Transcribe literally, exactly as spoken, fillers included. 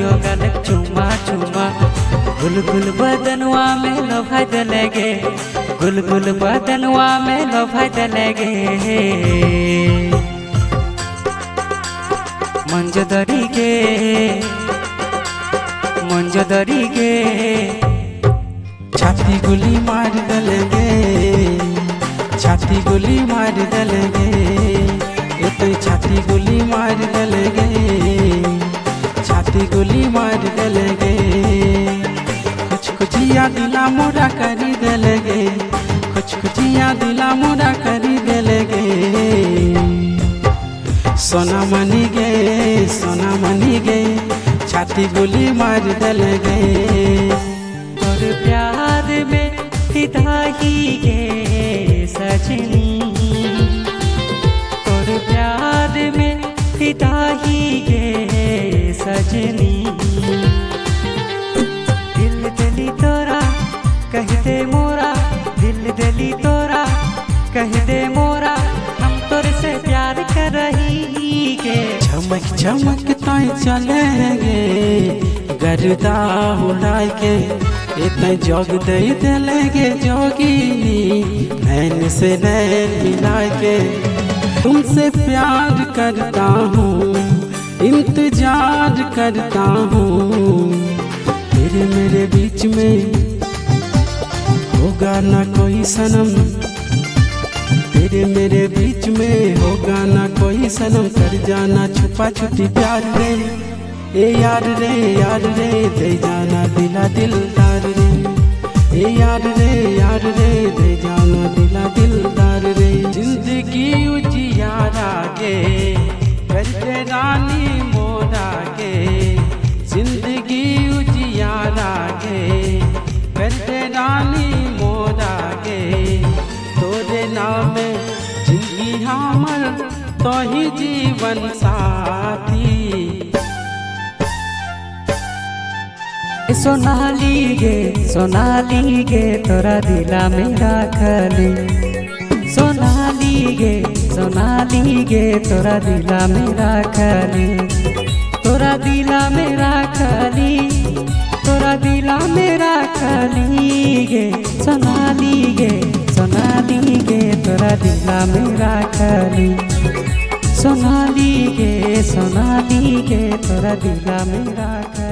तो गलक चुमा चुमा गुलगुल बदनवा में लोभा दलगे गुलगुल बदनवा में लोभा दलगे मंजदरी गे मंजदरी गे छाती गोली मार दलगे छाती गोली मार दलगे ये तो छाती गोली मार दलगे छाती गोली मार दलगे कुछ कुछ याद दिला मोरा करी दलगे कुछ कुछ याद दिला मोरा करी दलगे सोना मनी गे सोना मनी गे छाती गोली मार दलगे और प्यार में फिदाई गे सजनी और प्यार में फिदाई गे सजनी दिल दिली तोरा कह दे मोरा दिल दिली तोरा कह दे मोरा हम तोरे से प्यार कर रही गे चमक चमक ताई चलेंगे गर्दा उड़ा के इतना जोग दे दलेगे जोगीनी नैन से नैन मिला के तुमसे प्यार करता हूँ इंतजार करता हूँ तेरे मेरे बीच में होगा ना कोई सनम तेरे मेरे बीच में होगा ना कोई सनम कर जाना छुपा छुपी प्यार रे ए यार रे यार रे दे जाना दिला दिलदार रे ए यार रे यार रे दे जाना दिला दिलदार रे जिंदगी उजियारा गे करते रानी मोरा गे जिंदगी उजियारा गे करते रानी मोरा गे तोरे नाम जिंदगी हमर तो ही जीवन साथी सोनाली गे सोनाली गे तोरा दिला में राखली सोनाली गे सोनाली गे तोरा दिला में राखली तोरा दिला में राखली तोरा दिला में राखली गे सोनाली गे सोनाली गे तोरा दिला में राखली सोनाली गे सोनाली गे तोरा दिला में राखली।